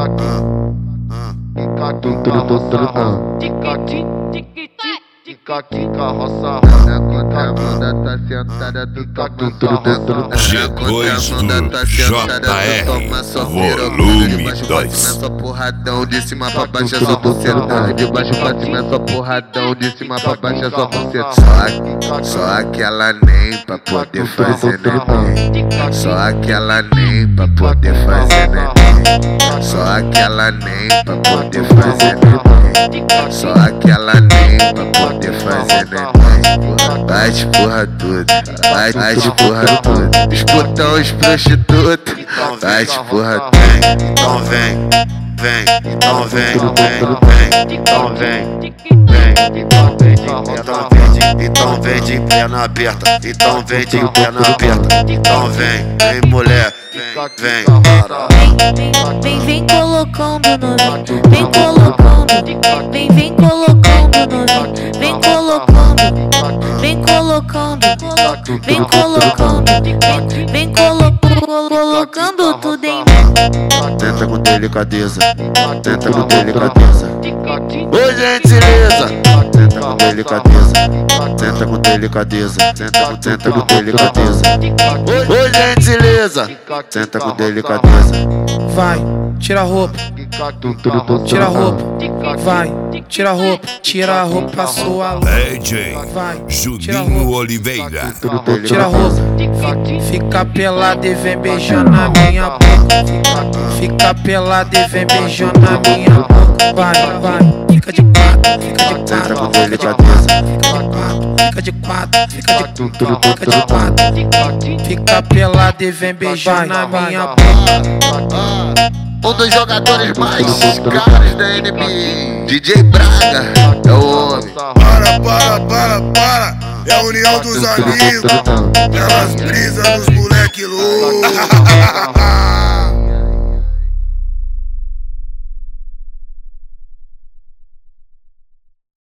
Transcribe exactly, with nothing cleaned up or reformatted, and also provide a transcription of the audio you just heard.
Tica-tica roça, quando a bunda tá sentada, tu toma G dois do J R, volume dois. Só porradão, de cima pra baixo é só buceta. De baixo pra cima é só porradão, de cima pra baixo é só buceta. Só, só aquela nem pra poder fazer neném. Só aquela nem pra poder fazer neném. Só aquela nem pra poder fazer neném. Só aquela nem pra poder fazer neném. Bate porra tudo, bate, bate porra tudo. Escutão os prostitutos, bate porra tudo. Então vem, vem, então vem, vem, vem, então vem, vem, então vem, então vem, de, então vem de perna aberta, então vem de perna aberta, então vem, vem mulher, vem, vem, vem, vem colocando novinho, vem colocando, vem, vem colocando novinho, vem colocando, vem colocando, vem colocando, vem, vem colo, colocando tudo em mim. Tenta com delicadeza, tenta com delicadeza. Ô gentileza, tenta com delicadeza, tenta com delicadeza, tenta com, tenta com delicadeza. Ô gentileza, tenta com delicadeza. Vai, tira a roupa, tira a roupa, vai, tira a roupa, tira a roupa sua. D J Vai, Juninho Oliveira. tira a roupa, fica pelado e vem beijar na minha boca. Fica pelado e vem beijar na minha boca. Vai, vai, fica de quatro, fica de Tenta com quatro, delicadeza. fica de quatro, fica de quatro, fica de quatro. Fica pelado e vem beijar na minha boca. Um dos jogadores mais caros da N B A, D J Braga, é o homem. Para, para, para, para. É a união dos amigos. Elas brisam nos moleque louco.